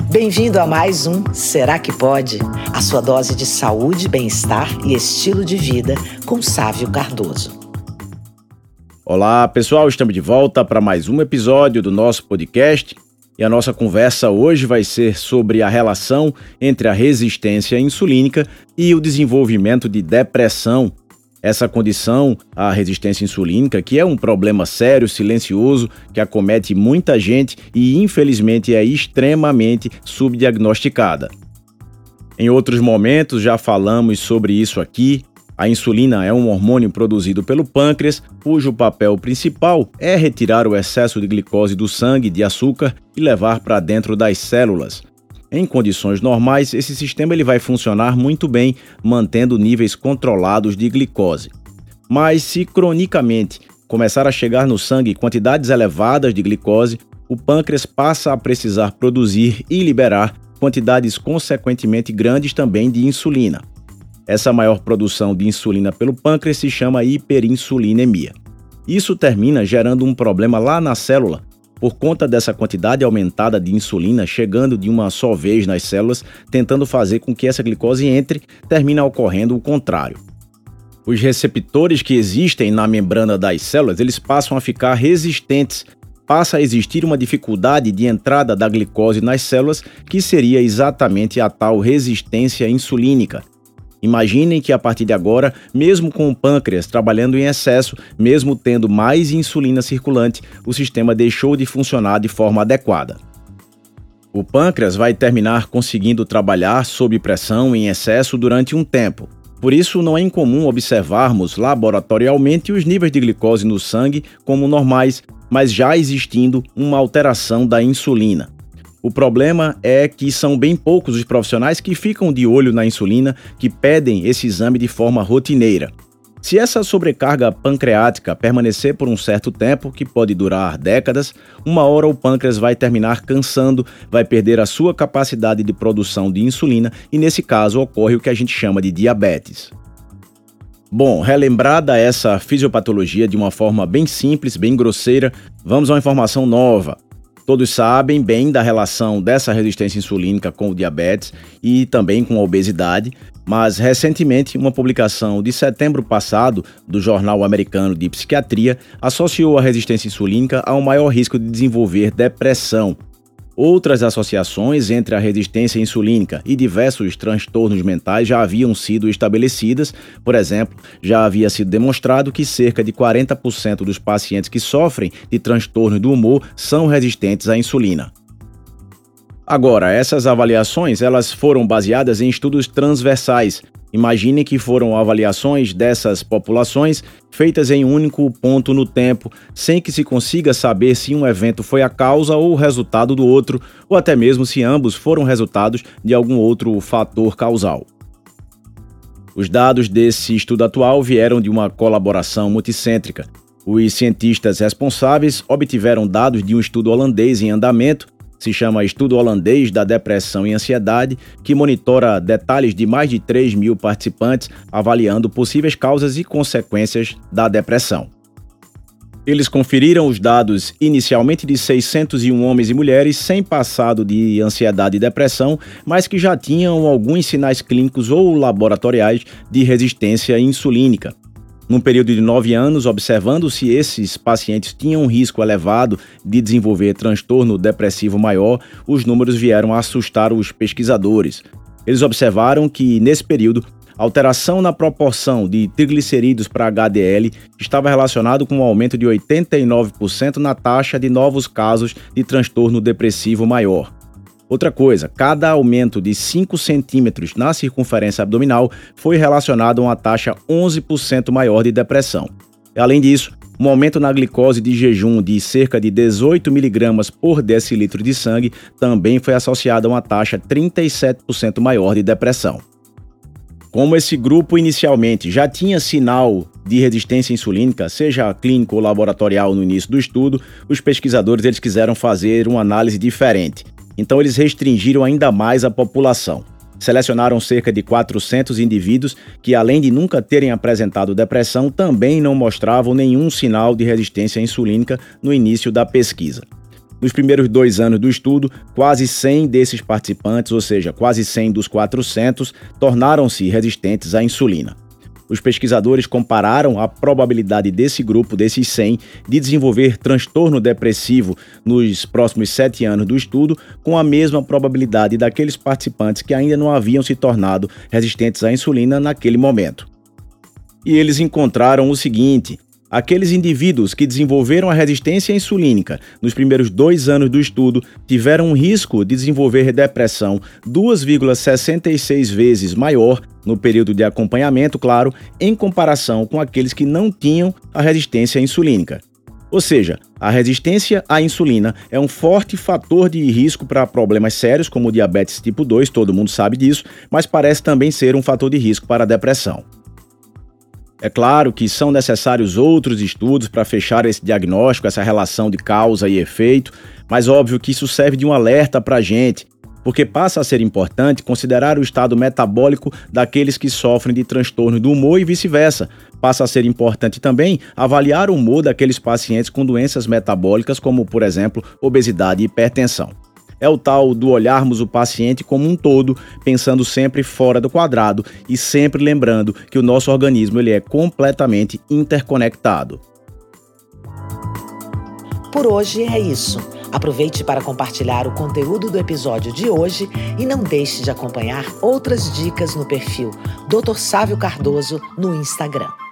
Bem-vindo a mais um Será que Pode? A sua dose de saúde, bem-estar e estilo de vida com Sávio Cardoso. Olá, pessoal, estamos de volta para mais um episódio do nosso podcast e a nossa conversa hoje vai ser sobre a relação entre a resistência insulínica e o desenvolvimento de depressão. Essa condição, a resistência insulínica, que é um problema sério, silencioso, que acomete muita gente e infelizmente é extremamente subdiagnosticada. Em outros momentos já falamos sobre isso aqui. A insulina é um hormônio produzido pelo pâncreas, cujo papel principal é retirar o excesso de glicose do sangue, de açúcar, e levar para dentro das células. Em condições normais, esse sistema vai funcionar muito bem, mantendo níveis controlados de glicose. Mas se cronicamente começar a chegar no sangue quantidades elevadas de glicose, o pâncreas passa a precisar produzir e liberar quantidades consequentemente grandes também de insulina. Essa maior produção de insulina pelo pâncreas se chama hiperinsulinemia. Isso termina gerando um problema lá na célula, por conta dessa quantidade aumentada de insulina chegando de uma só vez nas células, tentando fazer com que essa glicose entre, termina ocorrendo o contrário. Os receptores que existem na membrana das células, eles passam a ficar resistentes, passa a existir uma dificuldade de entrada da glicose nas células, que seria exatamente a tal resistência insulínica. Imaginem que a partir de agora, mesmo com o pâncreas trabalhando em excesso, mesmo tendo mais insulina circulante, o sistema deixou de funcionar de forma adequada. O pâncreas vai terminar conseguindo trabalhar sob pressão em excesso durante um tempo. Por isso, não é incomum observarmos laboratorialmente os níveis de glicose no sangue como normais, mas já existindo uma alteração da insulina. O problema é que são bem poucos os profissionais que ficam de olho na insulina, que pedem esse exame de forma rotineira. Se essa sobrecarga pancreática permanecer por um certo tempo, que pode durar décadas, uma hora o pâncreas vai terminar cansando, vai perder a sua capacidade de produção de insulina e, nesse caso, ocorre o que a gente chama de diabetes. Bom, relembrada essa fisiopatologia de uma forma bem simples, bem grosseira, vamos a uma informação nova. Todos sabem bem da relação dessa resistência insulínica com o diabetes e também com a obesidade, mas recentemente uma publicação de setembro passado do Jornal Americano de Psiquiatria associou a resistência insulínica ao maior risco de desenvolver depressão. Outras associações entre a resistência insulínica e diversos transtornos mentais já haviam sido estabelecidas. Por exemplo, já havia sido demonstrado que cerca de 40% dos pacientes que sofrem de transtorno do humor são resistentes à insulina. Agora, essas avaliações elas foram baseadas em estudos transversais. Imagine que foram avaliações dessas populações feitas em um único ponto no tempo, sem que se consiga saber se um evento foi a causa ou o resultado do outro, ou até mesmo se ambos foram resultados de algum outro fator causal. Os dados desse estudo atual vieram de uma colaboração multicêntrica. Os cientistas responsáveis obtiveram dados de um estudo holandês em andamento, se chama Estudo Holandês da Depressão e Ansiedade, que monitora detalhes de mais de 3 mil participantes, avaliando possíveis causas e consequências da depressão. Eles conferiram os dados inicialmente de 601 homens e mulheres sem passado de ansiedade e depressão, mas que já tinham alguns sinais clínicos ou laboratoriais de resistência insulínica. Num período de 9 anos, observando se esses pacientes tinham um risco elevado de desenvolver transtorno depressivo maior, os números vieram a assustar os pesquisadores. Eles observaram que, nesse período, a alteração na proporção de triglicerídeos para HDL estava relacionado com um aumento de 89% na taxa de novos casos de transtorno depressivo maior. Outra coisa, cada aumento de 5 centímetros na circunferência abdominal foi relacionado a uma taxa 11% maior de depressão. Além disso, um aumento na glicose de jejum de cerca de 18 mg por decilitro de sangue também foi associado a uma taxa 37% maior de depressão. Como esse grupo inicialmente já tinha sinal de resistência insulínica, seja clínico ou laboratorial no início do estudo, os pesquisadores eles quiseram fazer uma análise diferente. Então eles restringiram ainda mais a população. Selecionaram cerca de 400 indivíduos que, além de nunca terem apresentado depressão, também não mostravam nenhum sinal de resistência insulínica no início da pesquisa. Nos primeiros 2 anos do estudo, quase 100 desses participantes, ou seja, quase 100 dos 400, tornaram-se resistentes à insulina. Os pesquisadores compararam a probabilidade desse grupo, desses 100, de desenvolver transtorno depressivo nos próximos 7 anos do estudo, com a mesma probabilidade daqueles participantes que ainda não haviam se tornado resistentes à insulina naquele momento. E eles encontraram o seguinte: aqueles indivíduos que desenvolveram a resistência insulínica nos primeiros 2 anos do estudo tiveram um risco de desenvolver depressão 2,66 vezes maior no período de acompanhamento, claro, em comparação com aqueles que não tinham a resistência insulínica. Ou seja, a resistência à insulina é um forte fator de risco para problemas sérios como o diabetes tipo 2, todo mundo sabe disso, mas parece também ser um fator de risco para a depressão. É claro que são necessários outros estudos para fechar esse diagnóstico, essa relação de causa e efeito, mas óbvio que isso serve de um alerta para a gente, porque passa a ser importante considerar o estado metabólico daqueles que sofrem de transtorno do humor e vice-versa. Passa a ser importante também avaliar o humor daqueles pacientes com doenças metabólicas, como, por exemplo, obesidade e hipertensão. É o tal do olharmos o paciente como um todo, pensando sempre fora do quadrado e sempre lembrando que o nosso organismo ele é completamente interconectado. Por hoje é isso. Aproveite para compartilhar o conteúdo do episódio de hoje e não deixe de acompanhar outras dicas no perfil Dr. Sávio Cardoso no Instagram.